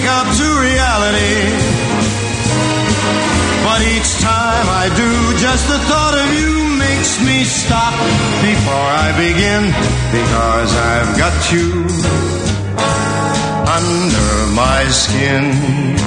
up to reality. But each time I do, just the thought of you makes me stop before I begin, because I've got you under my skin.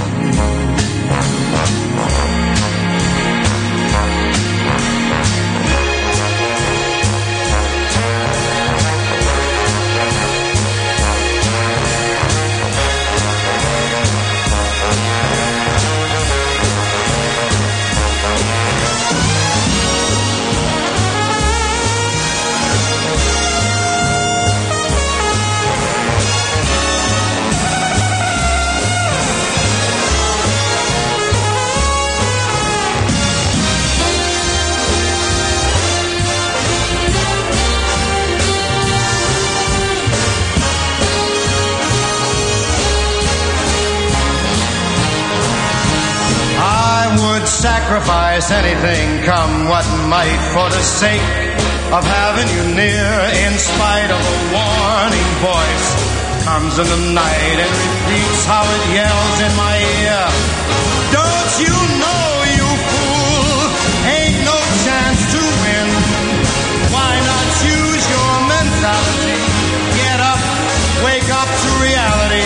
Sacrifice anything, come what might, for the sake of having you near. In spite of a warning voice, comes in the night and repeats how it yells in my ear. Don't you know, you fool, ain't no chance to win. Why not use your mentality? Get up, wake up to reality.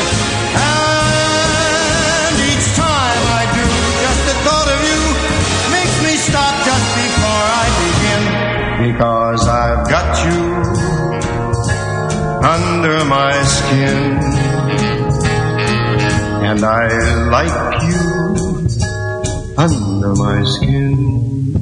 Stop just before I begin, because I've got you under my skin, and I like you under my skin.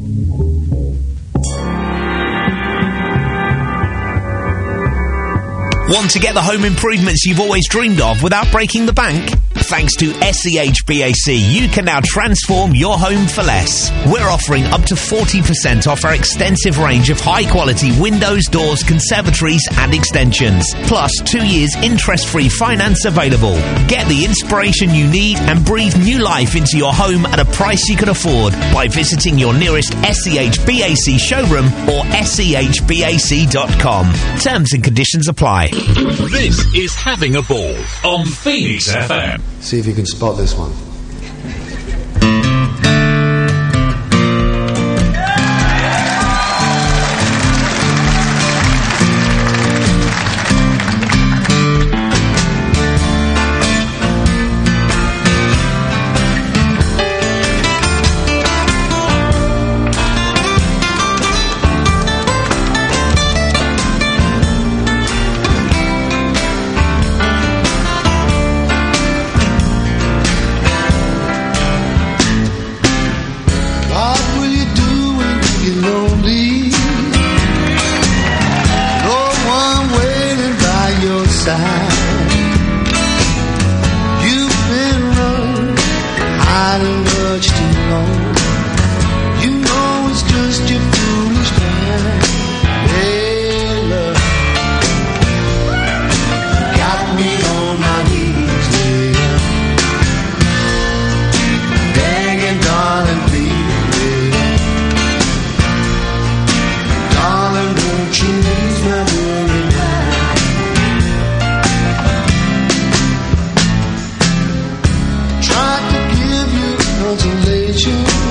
Want to get the home improvements you've always dreamed of without breaking the bank? Thanks to SEHBAC, you can now transform your home for less. We're offering up to 40% off our extensive range of high-quality windows, doors, conservatories and extensions. Plus 2 years interest-free finance available. Get the inspiration you need and breathe new life into your home at a price you can afford by visiting your nearest SEHBAC showroom or SEHBAC.com. Terms and conditions apply. This is Having a Ball on Phoenix FM. See if you can spot this one. Consolation.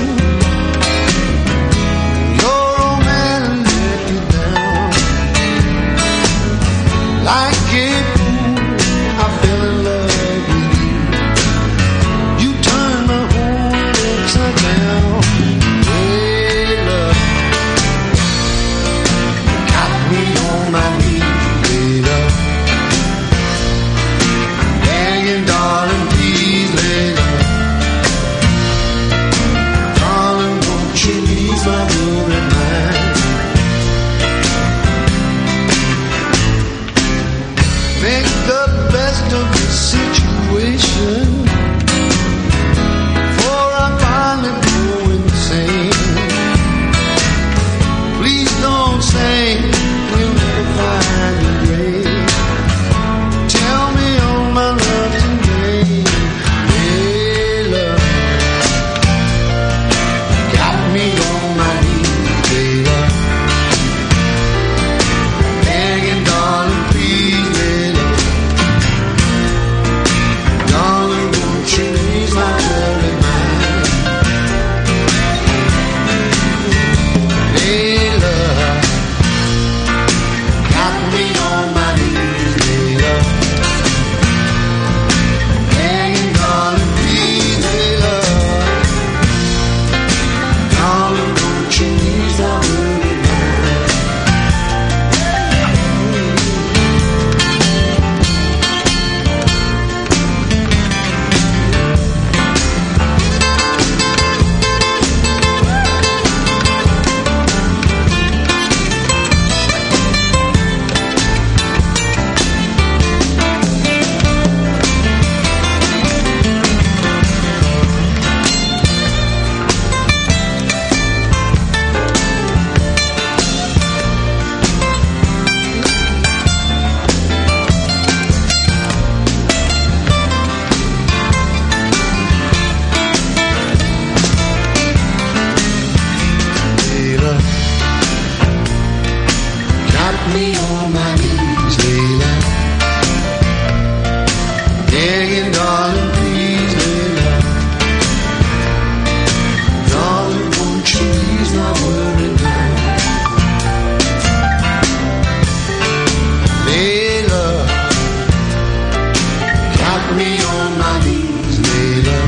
Got me on my knees, later.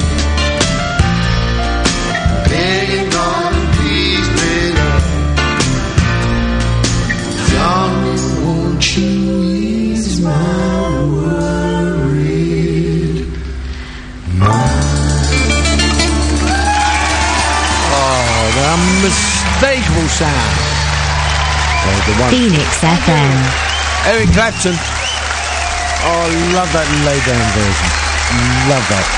Begging God and please, later. Johnny, won't you ease my worried mind? Oh, the unmistakable sound. Phoenix FM. Eric Clapton. Oh, I love that lay down version. Love that.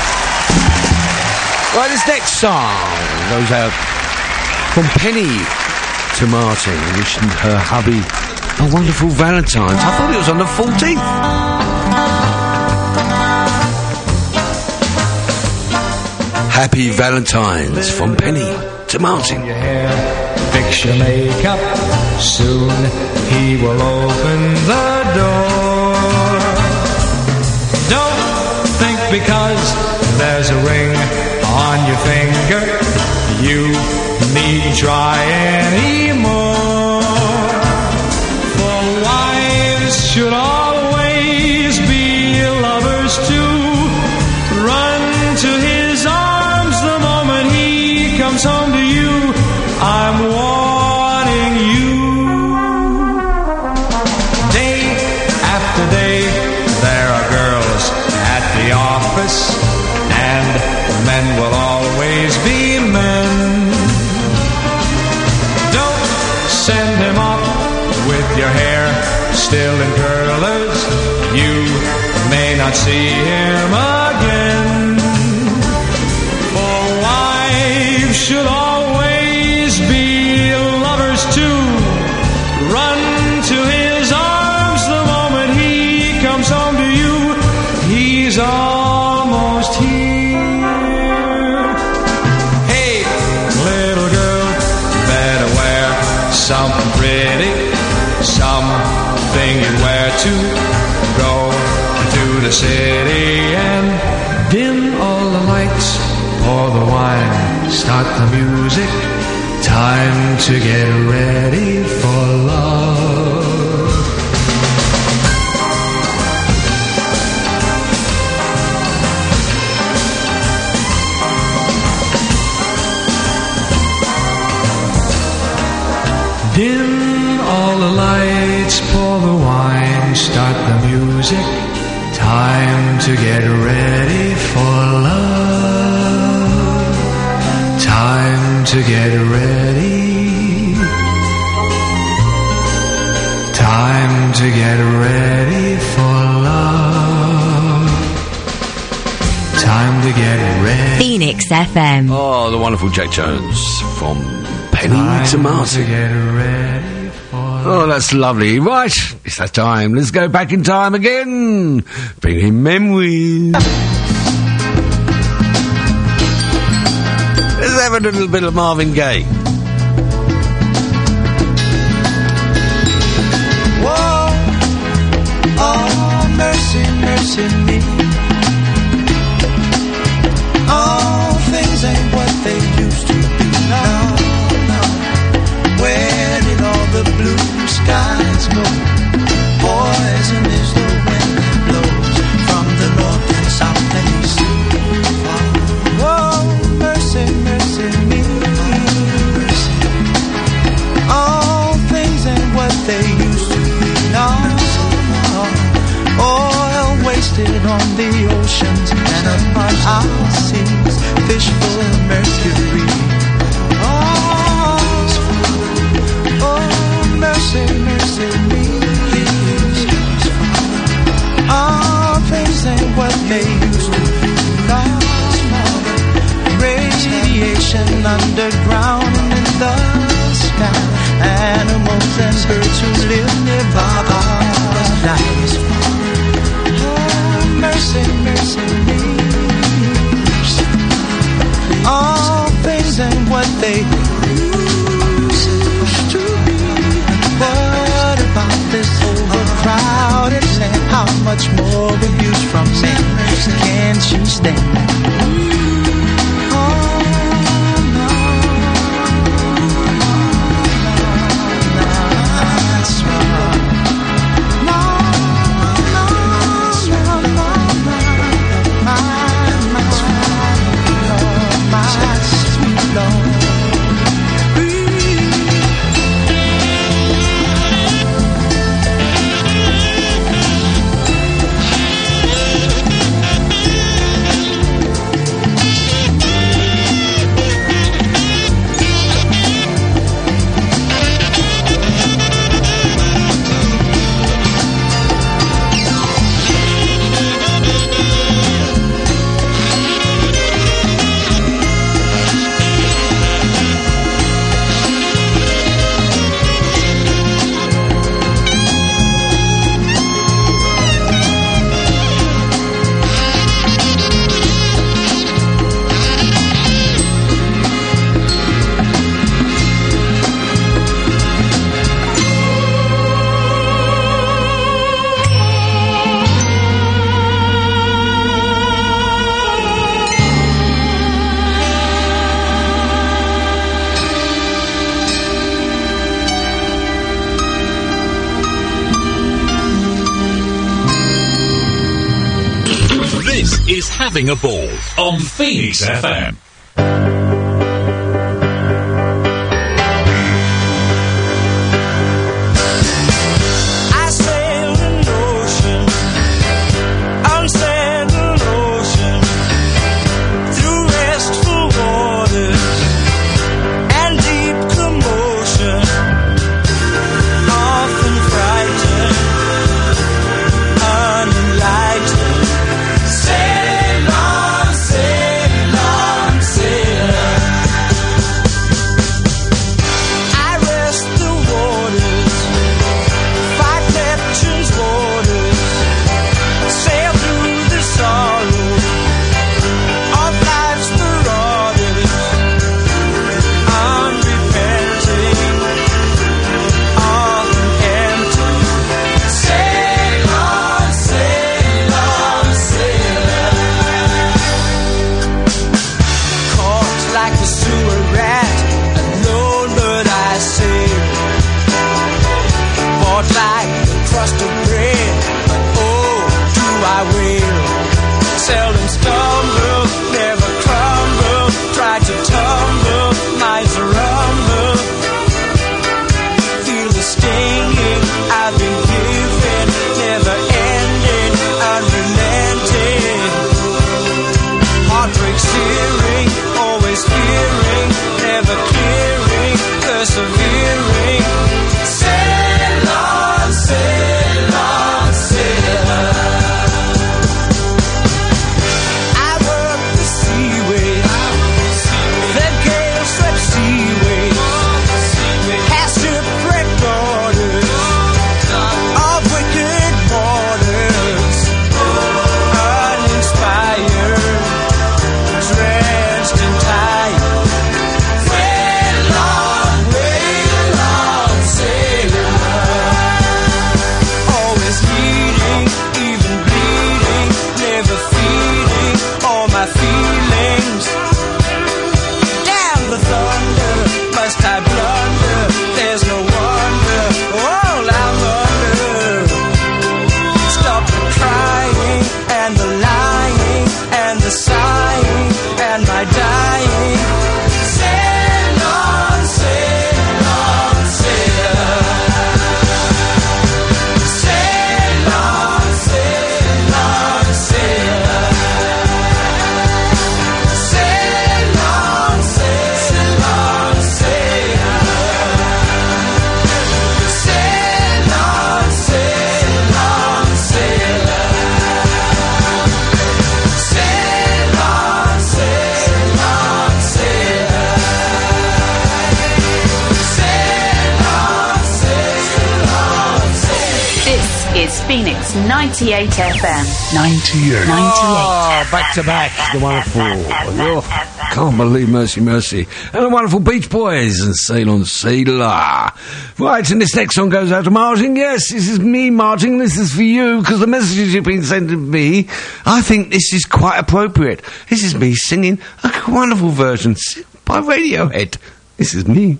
Right, this next song goes out from Penny to Martin, wishing her hubby a wonderful Valentine's. I thought it was on the 14th. Happy Valentine's from Penny to Martin. Your hair, fix your makeup. Soon he will open the door. Don't think because there's a ring on your finger you needn't try anymore. For wives should always be lovers too. Run to his arms the moment he comes home to you. I'm warning you. Day after day there are girls at the office, and men will always be men. Don't send him off with your hair still in curlers. You may not see him again. For wives should always be lovers too. Run to his arms the moment he comes home to you. He's almost here. Hey, little girl, better wear something pretty, something you'd wear to go to the city and dim all the lights, pour the wine, start the music. Time to get ready for love. Dim all the lights, pour the wine, start the music. Time to get ready for love. Time to get ready. Time to get ready for love. Time to get ready. Phoenix FM. Oh, the wonderful Jack Jones from Penny to Martin. Oh, that's lovely. Right, it's that time. Let's go back in time again. Bringing memories. Let's have a little bit of Marvin Gaye. Whoa, oh, mercy, mercy me. All things ain't what they used to be now. Where did all the blue skies go? Poison is the wind that blows from the north and south and east. Whoa, mercy, mercy me. All things ain't what they used to be now. Oil wasted on the oceans and upon our seas, fish full of mercury. Mercy, mercy me. All things ain't what they used to be. Radiation underground and in the sky. Animals and birds who live nearby die. Oh, mercy, mercy me. All things ain't what they used to be. What about this overcrowded land? How much more abuse from men can she stand? Oh, no, that's right. No, no, no, no, no. This is Having a Ball on Phoenix FM. Phoenix 98 FM. 98. Oh, back to back. The wonderful. Oh, can't believe Mercy Mercy. And the wonderful Beach Boys and Sail on Sailor. Right, and this next song goes out to Martin. Yes, this is me, Martin. This is for you, because the messages you've been sending to me, I think this is quite appropriate. This is me singing a wonderful version by Radiohead. This is me.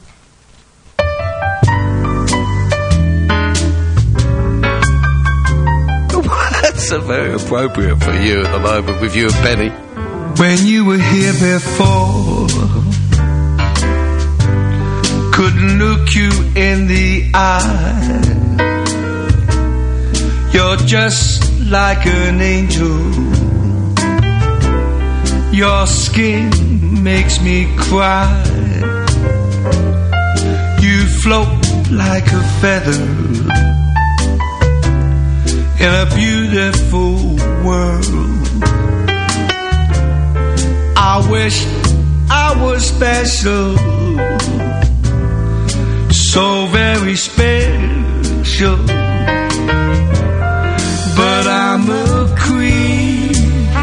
That's very appropriate for you at the moment with you and Penny. When you were here before, couldn't look you in the eye. You're just like an angel. Your skin makes me cry. You float like a feather in a beautiful world. I wish I was special, so very special. But I'm a queen,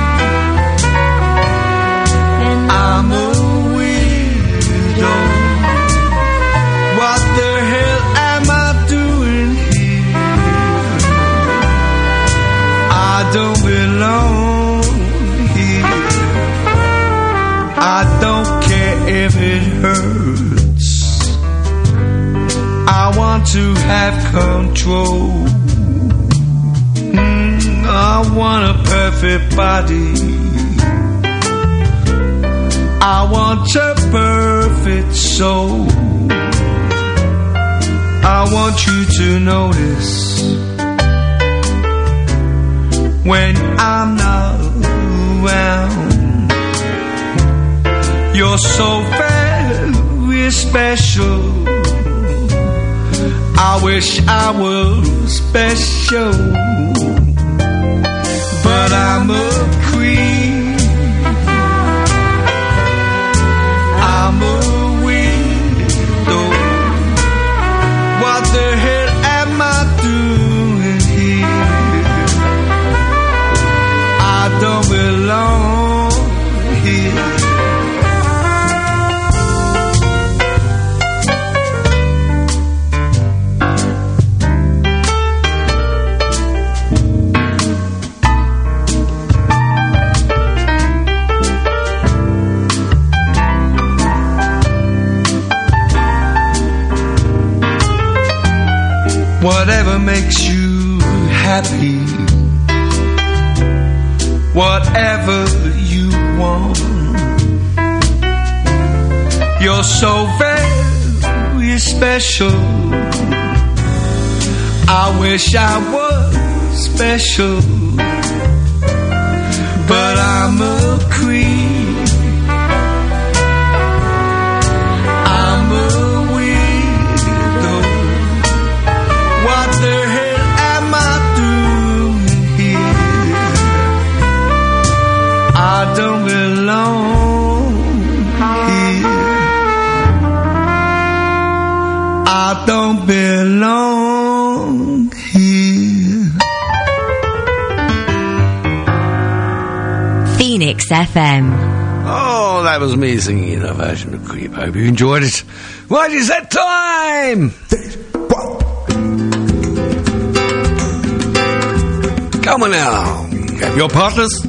and I'm a widow. What the hell am I doing here? I don't belong here. I don't care if it hurts. I want to have control. I want a perfect body. I want a perfect soul. I want you to notice when I'm not around. You're so very special. I wish I was special, but I'm a queen. I'm a widow. What the hell am I doing here? I don't belong here. Whatever makes you happy, whatever you want. You're so very special. I wish I was special, but I'm a queen. I'm a widow. What the hell am I doing here? I don't belong here. I don't belong here. Phoenix FM. Oh, that was me singing a version of Creep. Hope you enjoyed it. Right, it's that time! Come on now. Have your partners.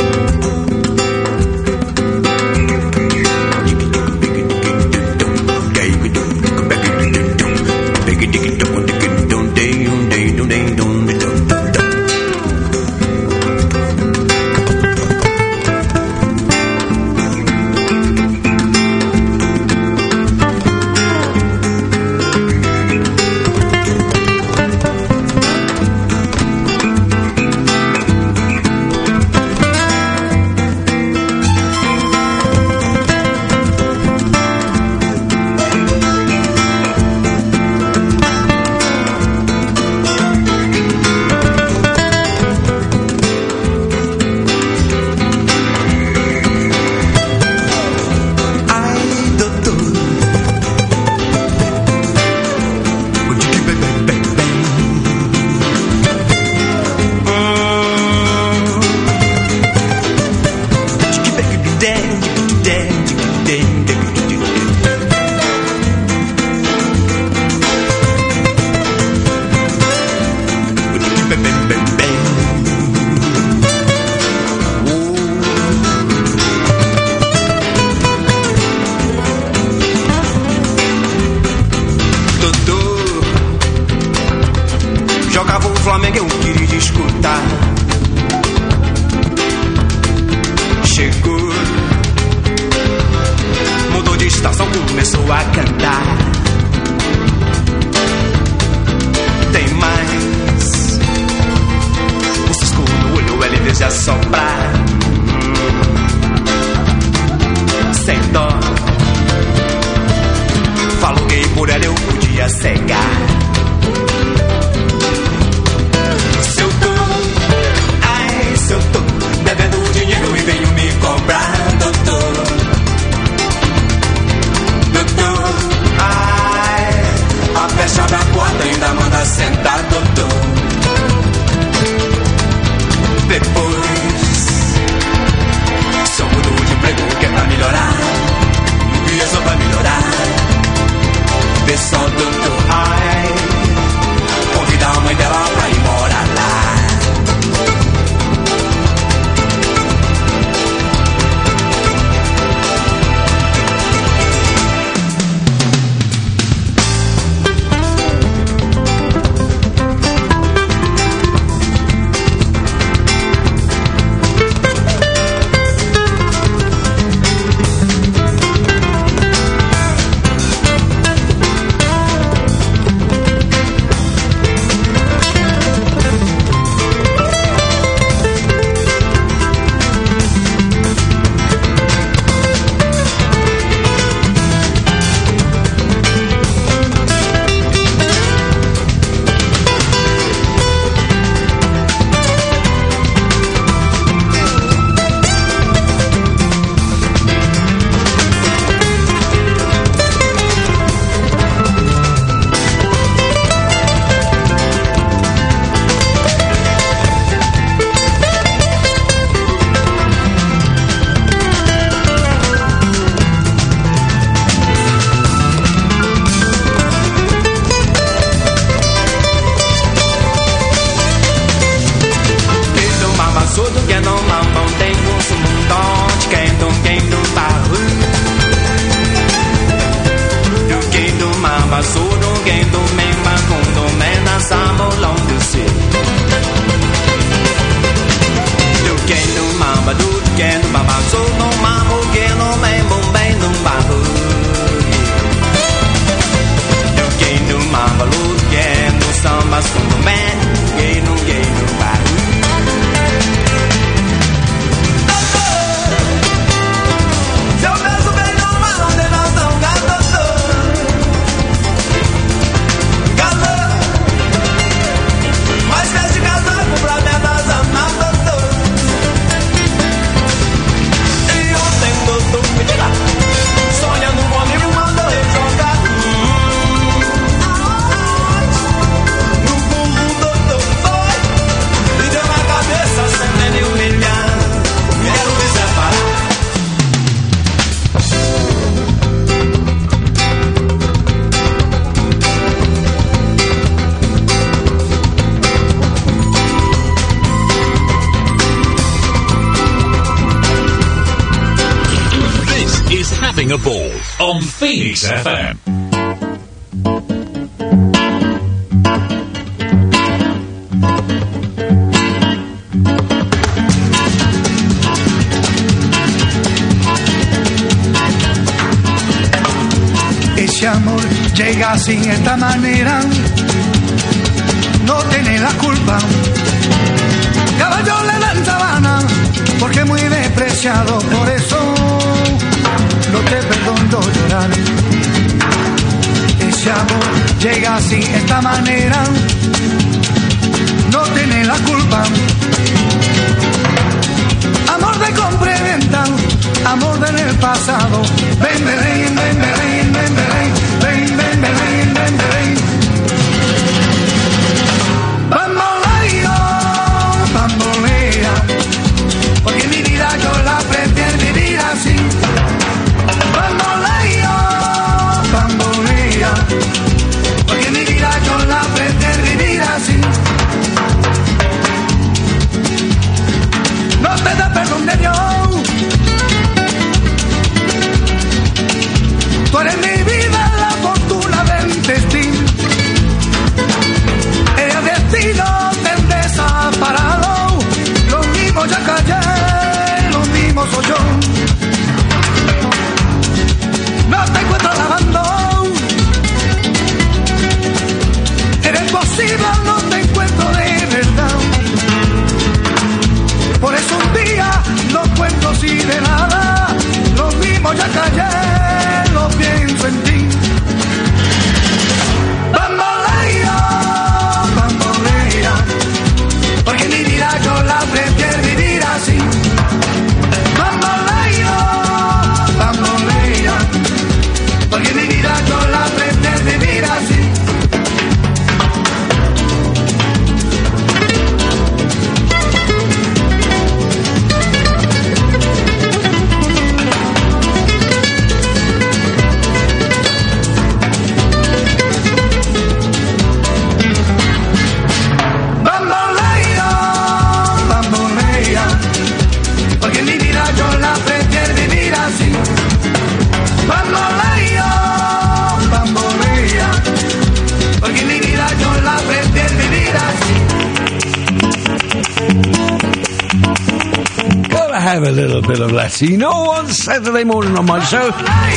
Começou a cantar. Tem mais. O cisco no olho, ele deseja soprar. Sem dó. Falou que por ela eu podia cegar. Se eu tô, ai, se eu tô devendo dinheiro e venho me cobrar, doutor. Fecha a porta, ainda manda sentar, doutor. Depois, só mudou de emprego que é pra melhorar. E é só pra melhorar. Vê só, doutor, ai. Having a Ball on Phoenix FM. Ese amor llega sin esta manera, no tiene la culpa. Caballo le dan sabana, porque muy despreciado, por eso no te perdono llorar. Ese amor llega sin esta manera, no tiene la culpa. Amor de compra y venta, amor del el pasado. Ven, ven, ven, ven, ven, ven, ven, ven, ven, ven, ven, ven. Bambolea, porque mi vida yo la prefiero vivir así. Bambolea, porque mi vida yo la prefiero vivir así. No te da perdón de Dios. Tú eres mi vida, la fortuna del destino. El destino te desaparado. Lo mismo ya callé, lo mismo soy yo. No te encuentro lavando. Eres posible, no te encuentro de verdad. Por eso un día no cuento si de nada. Lo mismo ya callé, lo pienso en ti. Bambolea, bambolea, porque mi vida yo la prefiero vivir así. Bambolea, bambolea, porque mi vida yo la prefiero vivir así. Have a little bit of Latino on Saturday morning on my show.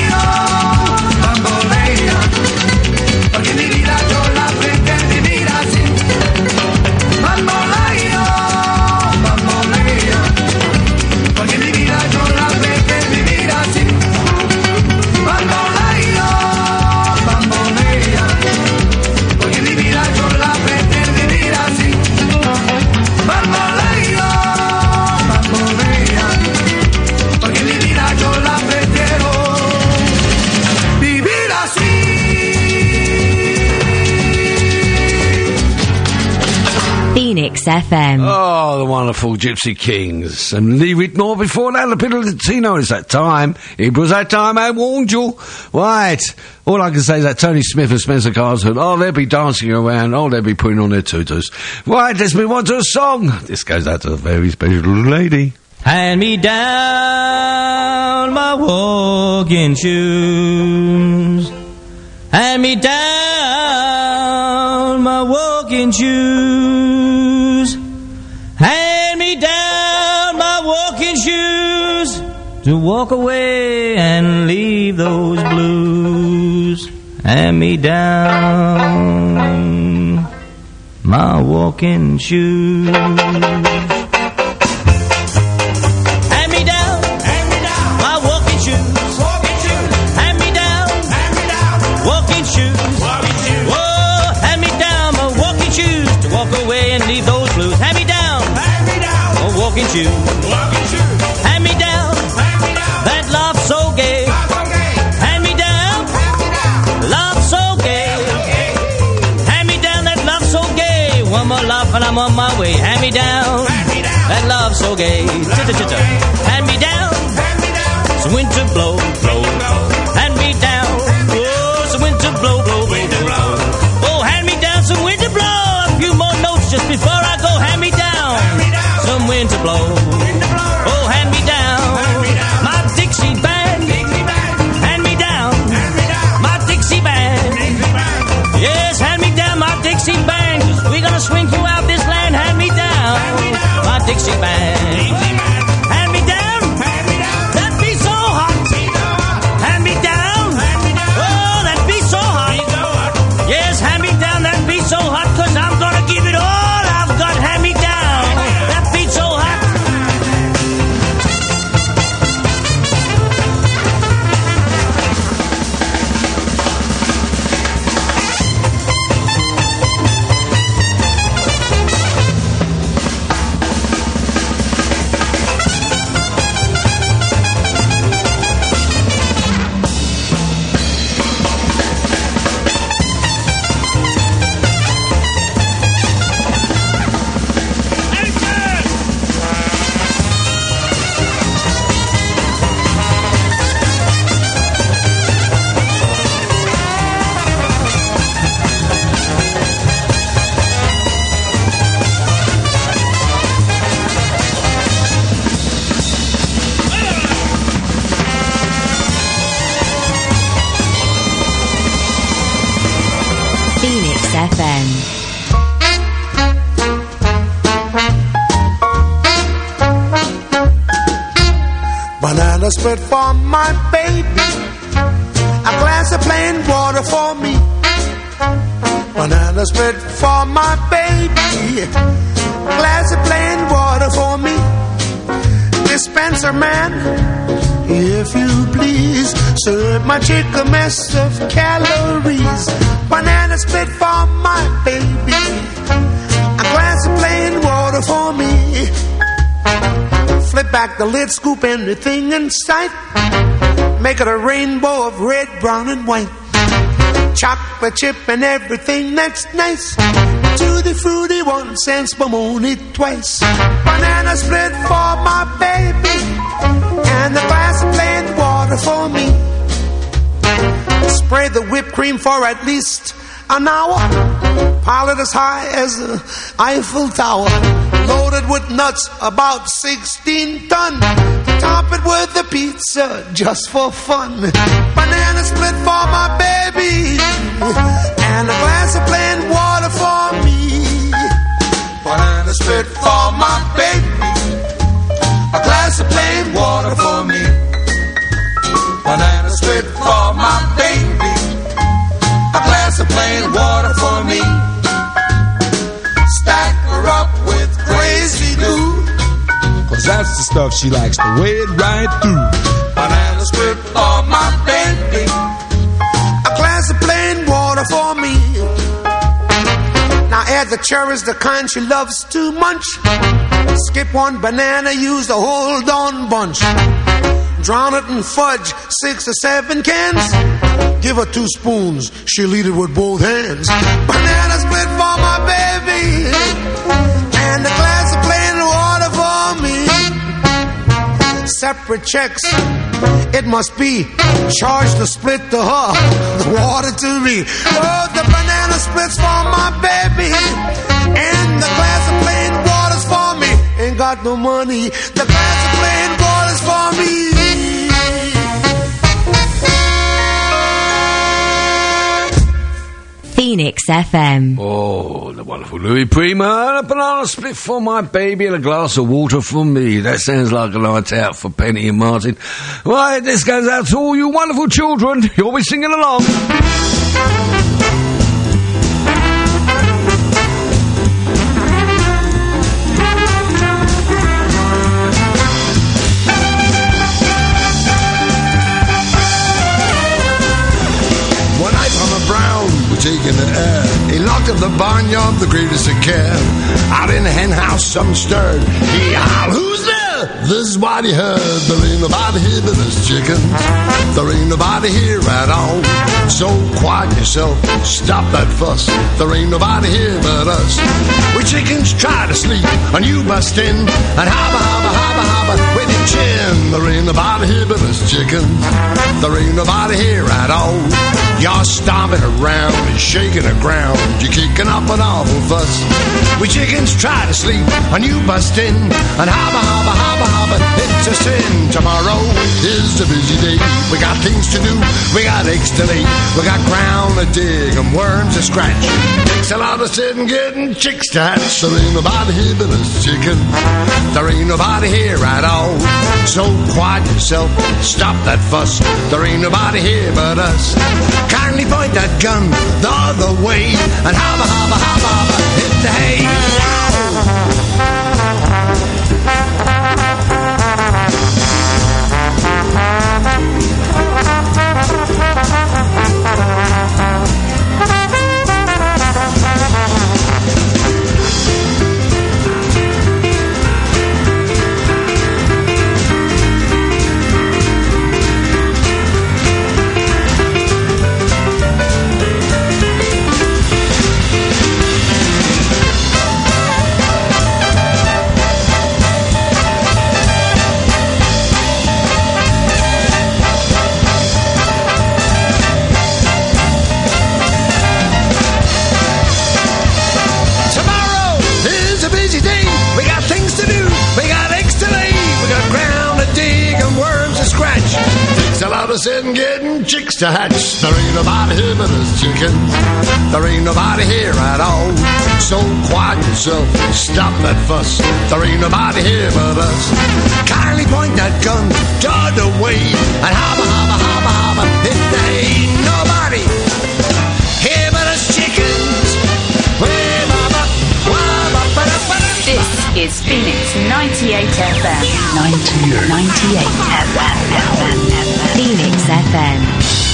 Phoenix FM. Oh, the wonderful Gypsy Kings. And Lee Whitmore before that, the Piddle Latino. It's that time. It was that time I warned you. Right. All I can say is that Tony Smith and Spencer Carswell, oh, they'll be dancing around. Oh, they'll be putting on their tutus. Right, let's move on to a song. This goes out to a very special little lady. Hand me down my walking shoes. Hand me down my walking shoes. Hand me down my walking shoes. shoes to walk away and leave those blues. Hand me down my walking shoes. Hand me down my walking shoes. Hand me down walking shoes. Whoa, hand me down my walking shoes to walk away and leave those blues. Hand me down my walking shoes. Hand me down that love so gay. Hand me down love so gay. Hand me down that love so gay. One more love and I'm on my way. Hand me down that love so gay. Hand me down some winter blow, blow. Hand me down, oh, some winter blow, blow, blow, blow. Oh, hand me down some winter blow. A few more notes just before I go. Hand me down some winter blow. Oh, hand me down my Dixie band. Hand me down my Dixie band. Yes, hand me down my Dixie band. 'Cause we're gonna swing throughout this land. Hand me down my Dixie band. Hand me down that beat so hot. Hand me down, oh, that beat so hot. Yes, hand me down that beat so hot. 'Cause I'm gonna give it all I've got. Hand me down that beat so hot. Phoenix FM. Banana split for my baby, a glass of plain water for me. Banana split for my baby, a glass of plain water for me. Dispenser man, if you please, serve my chick a mess of calories. Banana split for my baby, a glass of plain water for me. Flip back the lid, scoop anything in sight. Make it a rainbow of red, brown, and white. Chocolate chip and everything that's nice. Tutti frutti, 1 cent, spumoni twice. Banana split for my baby, and a glass of plain water for me. Spray the whipped cream for at least an hour. Pile it as high as the Eiffel Tower. Loaded with nuts, about 16 ton. Top it with the pizza, just for fun. Banana split for my baby, and a glass of plain water for me. Banana split for my baby, a glass of plain water for me. Banana split for my baby, a glass of plain water for me. Stack her up with crazy glue, 'cause that's the stuff she likes to wade right through. Banana split for my baby, a glass of plain water for me. Now add the cherries, the kind she loves to munch. Skip one banana, use the whole darn bunch. Drown it in fudge, 6 or 7 cans. Give her 2 spoons, she'll eat it with both hands. Banana split for my baby, and a glass of plain water for me. Separate checks, it must be. Charge the split to her, the water to me. Oh, the banana splits for my baby, and the glass of plain water's for me. Ain't got no money, the glass of plain water's for me. Phoenix Phoenix FM. Oh, the wonderful Louis Prima. A banana split for my baby and a glass of water for me. That sounds like a night out for Penny and Martin. Right, this goes out to all you wonderful children. You'll be singing along. Taking the air. He locked up the barnyard, the greatest of care. Out in the hen house, something stirred. He howled, "Who's there?" This is what he heard. There ain't nobody here but us chickens. There ain't nobody here at all. So quiet yourself, stop that fuss. There ain't nobody here but us. We chickens try to sleep, and you bust in and hobba with your chin. There ain't nobody here but us chickens. There ain't nobody here at all. You're stomping around and shaking the ground. You're kicking up an awful fuss. We chickens try to sleep, and you bust in and hobba. It's a sin. Tomorrow is a busy day. We got things to do. We got eggs to lay. We got ground to dig and worms to scratch. Takes a lot of sitting getting chicks to hatch. There ain't nobody here but us chicken. There ain't nobody here at all. So quiet yourself. Stop that fuss. There ain't nobody here but us. Kindly point that gun the other way and hobba, hit the hay. And getting chicks to hatch. There ain't nobody here but us chickens. There ain't nobody here at all. So quiet yourself, stop that fuss. There ain't nobody here but us. Kindly point that gun the other way and hobba, hit the hay. Ain't nobody here but us chickens. This is Phoenix 98 FM. 98 FM. Phoenix FM.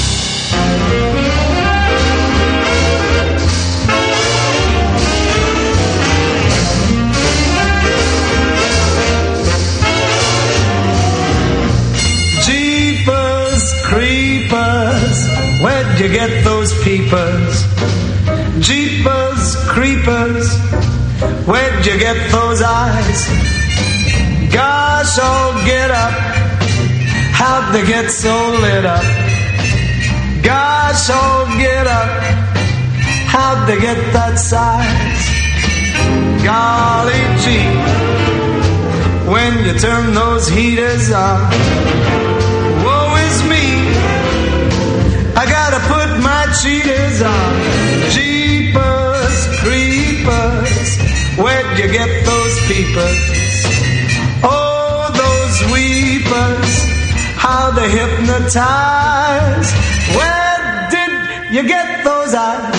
Jeepers creepers, where'd you get those peepers? Jeepers creepers, where'd you get those eyes? Gosh, oh, get up. How'd they get so lit up? Gosh, oh, get up. How'd they get that size? Golly gee, when you turn those heaters on, woe is me, I gotta put my cheaters on. Jeepers creepers, where'd you get those peepers? Oh, those weepers, how they hypnotize. Where did you get those eyes?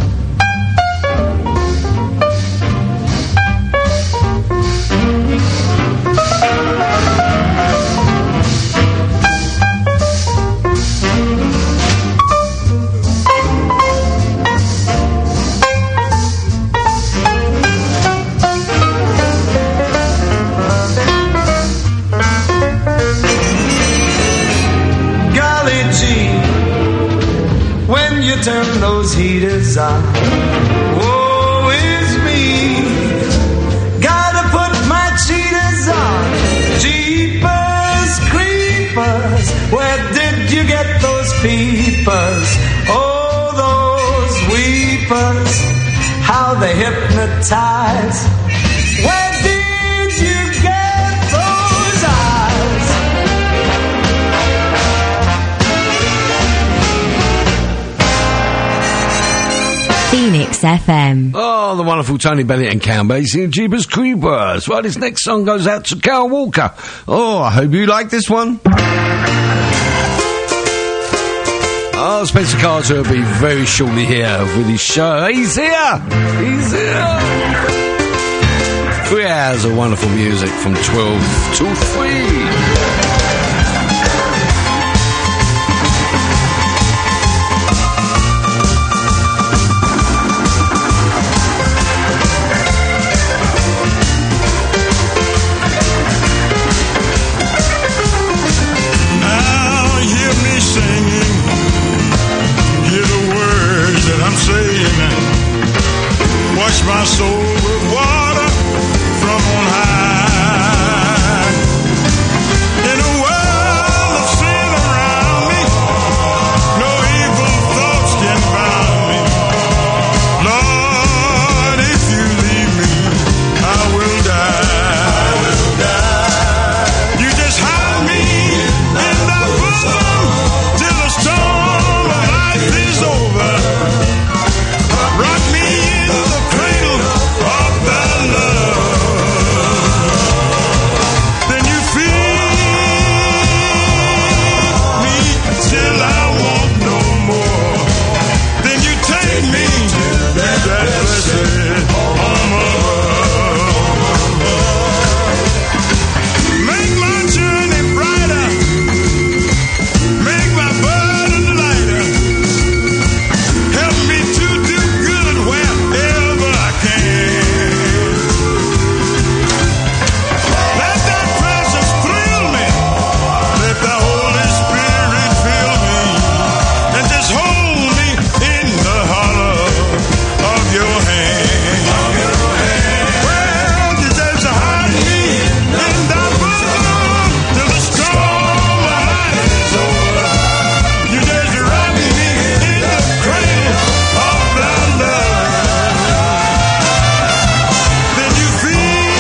Turn those heaters on. Woe is me, gotta put my cheaters on. Jeepers creepers, where did you get those peepers? Oh, those weepers, how they hypnotize. Where did you get those eyes? Phoenix FM. Oh, the wonderful Tony Bennett and Count Basie and Jeepers Creepers. Well, this next song goes out to Carl Walker. Oh, I hope you like this one. Oh, Spencer Carter will be very shortly here with his show. He's here! He's here! 3 hours of wonderful music from 12 till 3. Wash my soul with water from on high. In a world of sin around me, no evil thoughts can bound me. Lord, if you leave me, I will die. I will die. You just hide me in thy bosom till the storm of life is over. Rock me in the cradle of thy love. Then you feed me till I want no more. Then you take me to that blessed home above. Make my journey brighter. Make my burden lighter. Help me to do good wherever I can. Let that presence thrill me. Let the Holy Spirit fill me. And just hold me in the hollow of your hand. Well, you just hide me in thy bosom till the storm of life is over. You just rock me in the cradle of thy love. Then you feed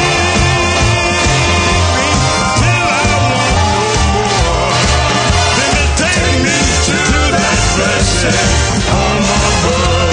me till I want no more. Then you take me to that blessed home above.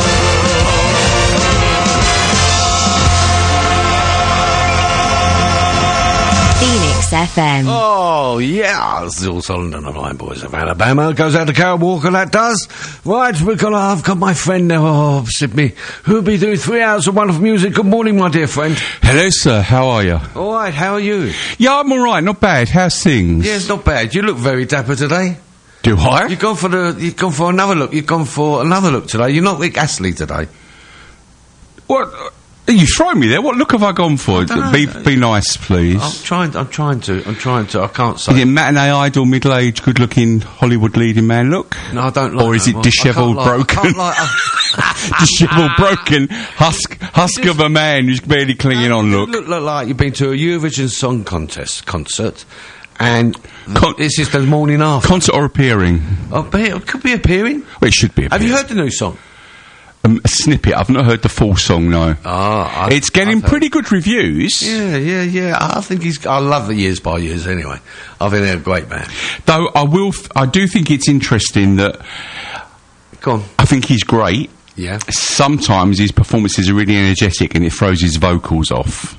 Phoenix FM. Oh, yeah. It's all solid on the line, boys of Alabama. Goes out to Carol Walker, that does. Right, I've got my friend now opposite me, who'll be doing 3 hours of wonderful music. Good morning, my dear friend. Hello, sir. How are you? All right, how are you? Yeah, I'm all right. Not bad. How's things? Yeah, it's not bad. You look very dapper today. Do I? You've gone for another look. You've gone for another look today. You're not Rick Astley today. What? You throw me there. What look have I gone for? Be nice, please. I'm trying to. I can't say. Is it matinee idol, middle-aged, good-looking Hollywood leading man look? No, I don't like Or is that. it dishevelled, broken? Dishevelled, broken, husk of a man who's barely clinging on look. You look like you've been to a Eurovision Song Contest concert, and it's just the morning after. Concert or appearing? It could be appearing. Well, it should be appearing. Have you heard the new song? A snippet. I've not heard the full song, no. It's getting pretty good reviews. Yeah. I think I love the Years by Years anyway. I think they're a great band. Though I do think it's interesting that... Go on. I think he's great. Yeah. Sometimes his performances are really energetic and it throws his vocals off.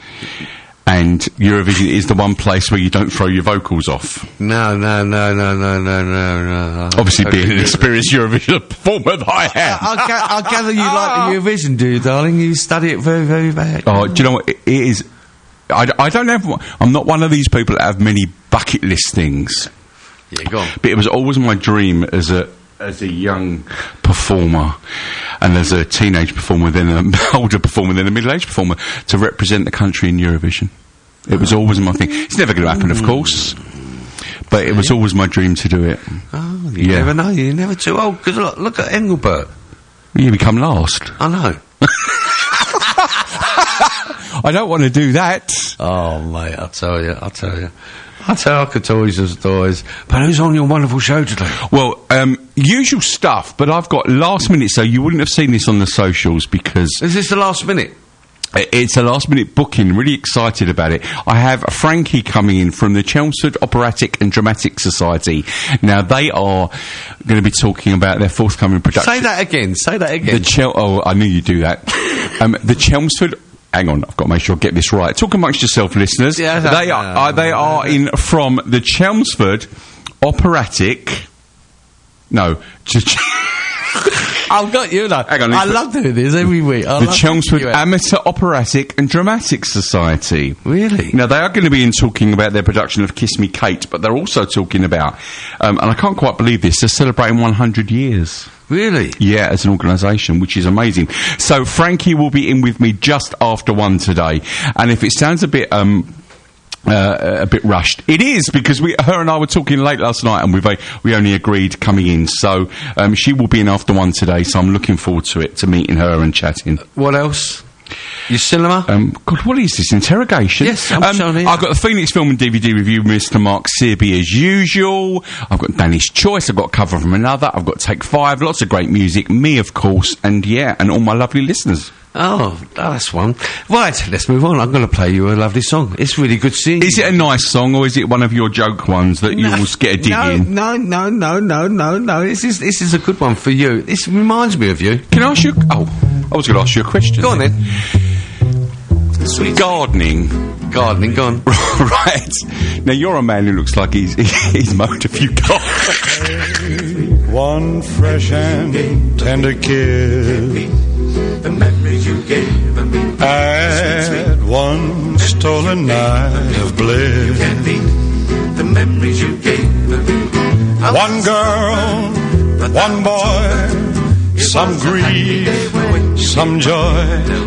And Eurovision is the one place where you don't throw your vocals off. No. Obviously, being an experienced Eurovision performer that I am. I gather you like the Eurovision, do you, darling? You study it very, very bad. Oh, do you know what? It is... I don't have... I'm not one of these people that have many bucket list things. Yeah, go on. But it was always my dream as a young performer and as a teenage performer, then an older performer, then a middle-aged performer, to represent the country in Eurovision. It was always my thing. It's never going to happen, of course, but it was always my dream to do it. Oh, you never know. You're never too old. Because look at Engelbert. You become last. I know. I don't want to do that. Oh, mate, I tell you. I could tell you some stories. But who's on your wonderful show today? Well, usual stuff, but I've got last minute, so you wouldn't have seen this on the socials because... Is this the last minute? It's a last-minute booking. Really excited about it. I have Frankie coming in from the Chelmsford Operatic and Dramatic Society. Now, they are going to be talking about their forthcoming production. Say that again. I knew you'd do that. The Chelmsford... Hang on, I've got to make sure I get this right. Talk amongst yourself, listeners. Yeah, they are in from the Chelmsford Operatic... No, I've got you now. Hang on, I love doing this every week. The Chelmsford Amateur Operatic and Dramatic Society. Really? Now, they are going to be in talking about their production of Kiss Me Kate, but they're also talking about, and I can't quite believe this, they're celebrating 100 years. Really? Yeah, as an organisation, which is amazing. So, Frankie will be in with me just after 1 today, and if it sounds a bit rushed. It is, because her and I were talking late last night, and we only agreed coming in. So she will be in after 1 today. So I'm looking forward to meeting her and chatting. What else? Your cinema? God, what is this interrogation? Yes, I'm showing it. I've got the Phoenix Film and DVD review, Mr. Mark Searby as usual. I've got Danny's Choice. I've got a cover from another. I've got Take 5. Lots of great music. Me, of course, and all my lovely listeners. Oh, that's one. Right, let's move on. I'm going to play you a lovely song. It's really good seeing you. Is it a nice song, or is it one of your joke ones that you always get a dig in? No. This is a good one for you. This reminds me of you. Can I ask you... I was going to ask you a question. Go on, then. Gardening, go on. Right. Now, you're a man who looks like he's mowed a few cars. One fresh and tender kiss. The memories you gave me. At one stolen night of bliss. You can beat the memories you gave me. One girl, one boy, some grief, some joy.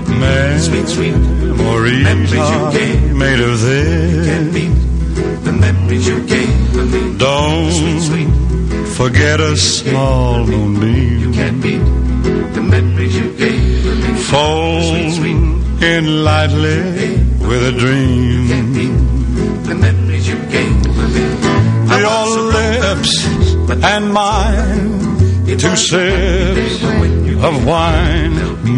Memories are made of this. The memories you gave me. Don't forget a small moonbeam. You can beat the memories you gave me. Fold in lightly with a dream. The memories you gave me. Your lips and mine, 2 sips of wine.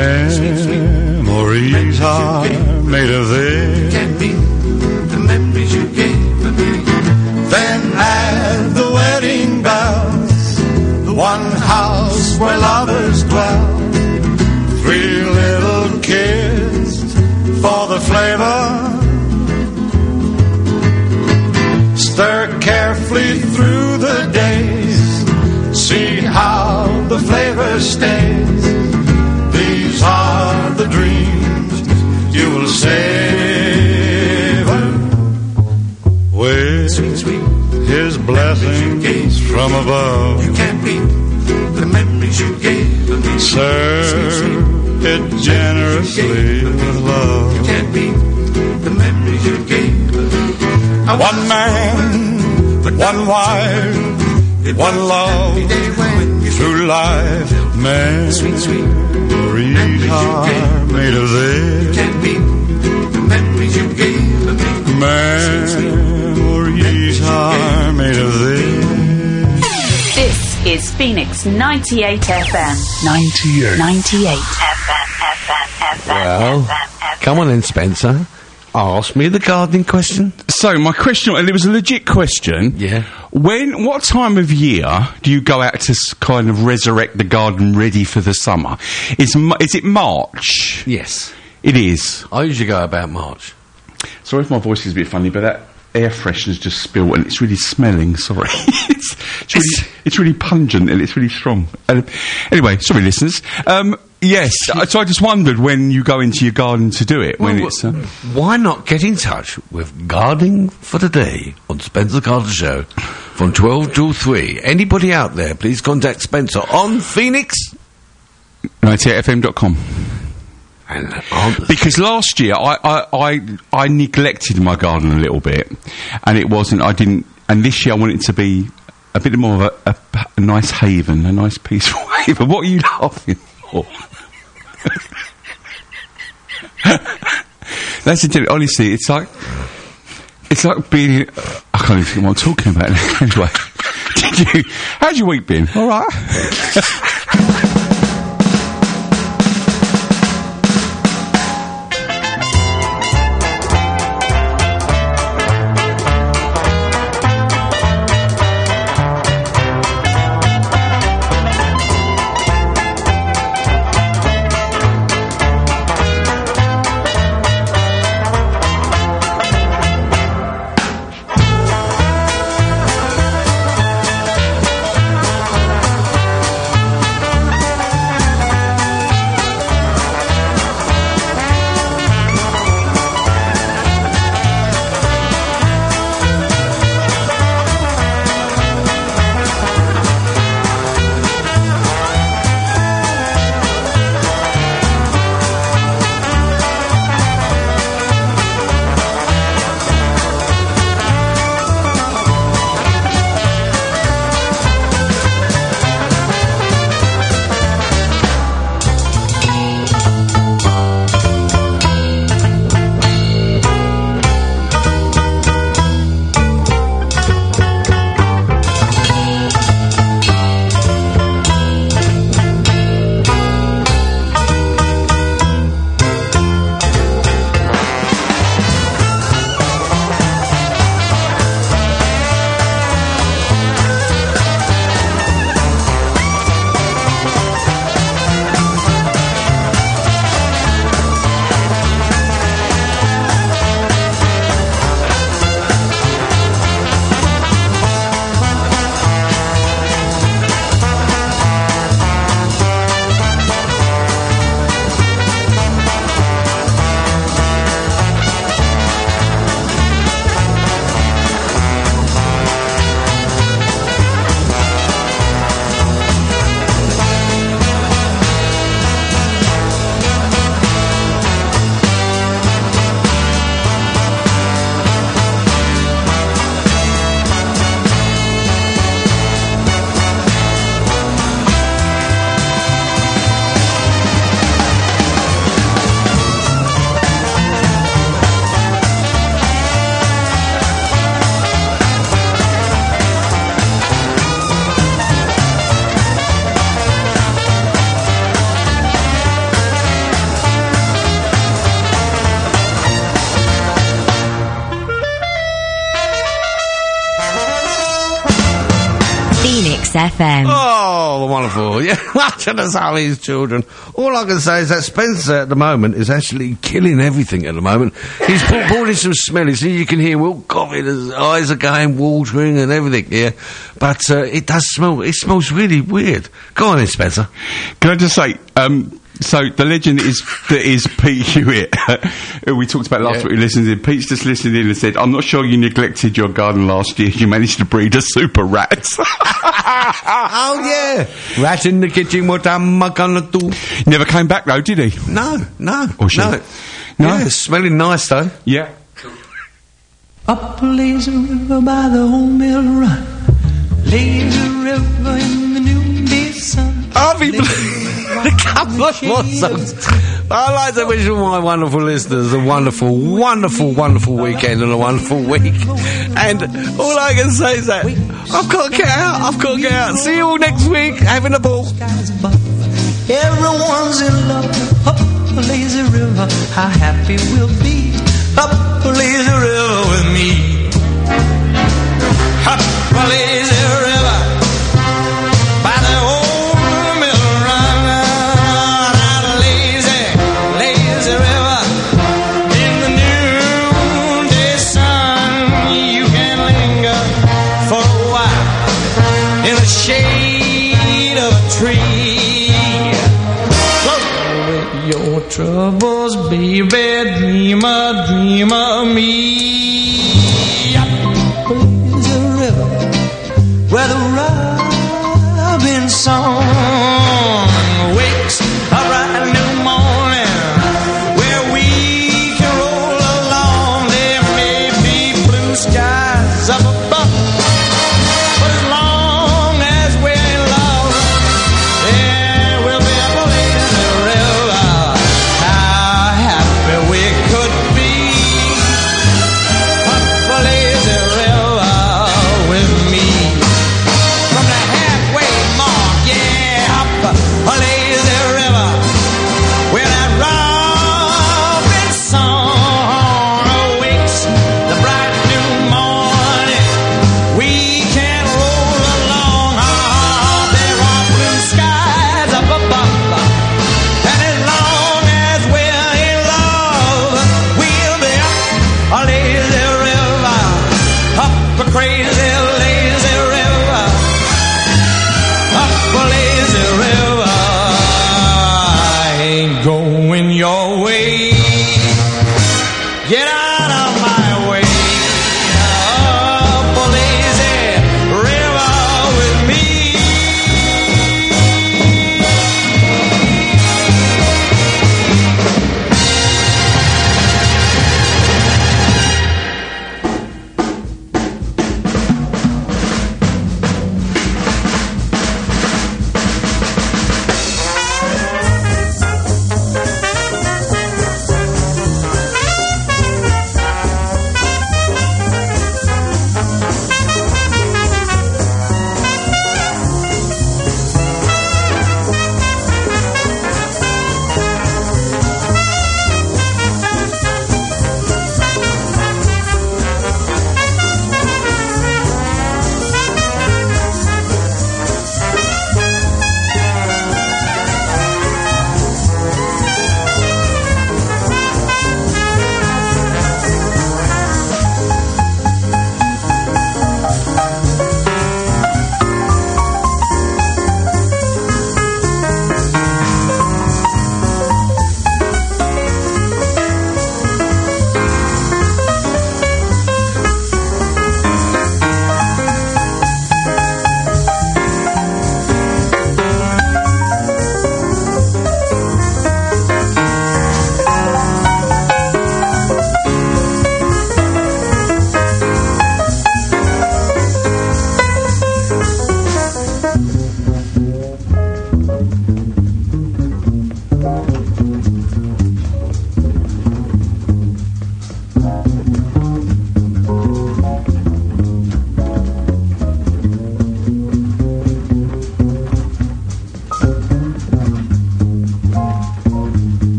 Memories are made of this. The memories you gave me. Then at the wedding bells, the one house where lovers dwell. 3 little kids for the flavor. Stir carefully through the days. See how the flavor stays. These are the dreams you will savor with His blessings from above. You can't beat the memories you gave me. Serve it generously with love. You can't beat the memories you gave me. One man, one wife, one love, through life. Memories are made of this. You can't beat the memories you gave me. Memories are made of this. This is Phoenix 98 FM. 98 FM. Well, come on then, Spencer. Ask me the gardening question. So, my question, and it was a legit question. Yeah. What time of year do you go out to kind of resurrect the garden ready for the summer? Is it March? Yes. It is. I usually go about March. Sorry if my voice is a bit funny, but that air freshener's just spilled and it's really smelling, sorry. it's really pungent and it's really strong. Anyway, sorry listeners. Yes, so I just wondered when you go into your garden to do it. Why not get in touch with Gardening for the Day on Spencer Carter Show from 12 till 3. Anybody out there, please contact Spencer on Phoenix 98fm.com. Because last year I neglected my garden a little bit, and and this year I want it to be a bit more of a nice haven, a nice peaceful haven. What are you laughing for? That's it. Honestly, it's like being. I can't even think what I'm talking about. Anyway, how's your week been? All right. Phoenix FM. Oh, wonderful. Yeah, watching us have his children. All I can say is that Spencer at the moment is actually killing everything at the moment. He's pouring some smellies, so you can hear him all coughing, his eyes are going watering and everything, yeah. But it does smell, it smells really weird. Go on then, Spencer. Can I just say, so the legend is Pete Hewitt, who we talked about last week. Who listened in. Pete's just listened in and said, "I'm not sure you neglected your garden last year. You managed to breed a super rat." Oh yeah, rat in the kitchen. What am I gonna do? Never came back though, did he? No. Or she? No. Yeah, smelling nice though. Yeah. Up a lazy river by the old mill run, lazy river in the noonday sun. I'll be a couple of more songs. I'd like to wish all my wonderful listeners a wonderful, wonderful, wonderful weekend and a wonderful week. And all I can say is that I've got to get out. See you all next week, having a ball. Everyone's in love. Up a lazy river, how happy we'll be. Up a lazy river with me. Up a lazy river by the old mill run. Out a lazy, lazy river in the noonday sun. You can linger for a while in the shade of a tree. Float away your troubles, baby. Dream of me. Up the river where the robin song wakes a bright new morning, where we can roll along. There may be blue skies up above, but as long as we're in love, there will be a lazy river. How happy we could be. Up a lazy river with me.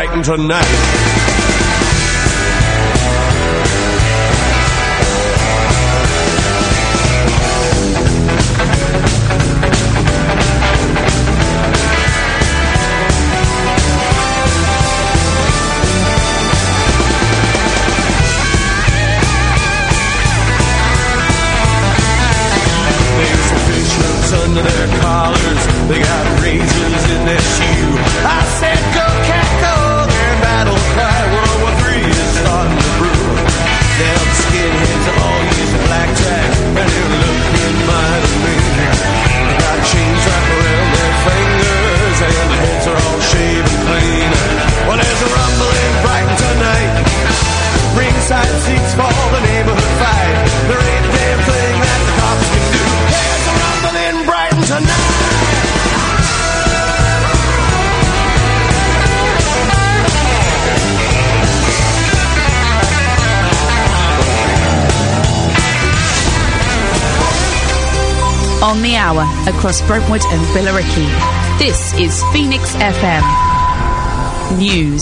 Brighton tonight. Under their collars, they got razors in their shoe. I said, go cat go, their battle cry, World War III is starting to brew. Now the skinheads all use blackjack, and they're looking mighty mean. They got chains wrapped around their fingers, and their heads are all shaven clean. Well, there's a rumble in Brighton tonight. Ringside seats for the neighborhood fight. There ain't a damn thing that the cops can do. There's a rumble in Brighton tonight. On the hour across Brentwood and Billericay. This is Phoenix FM News.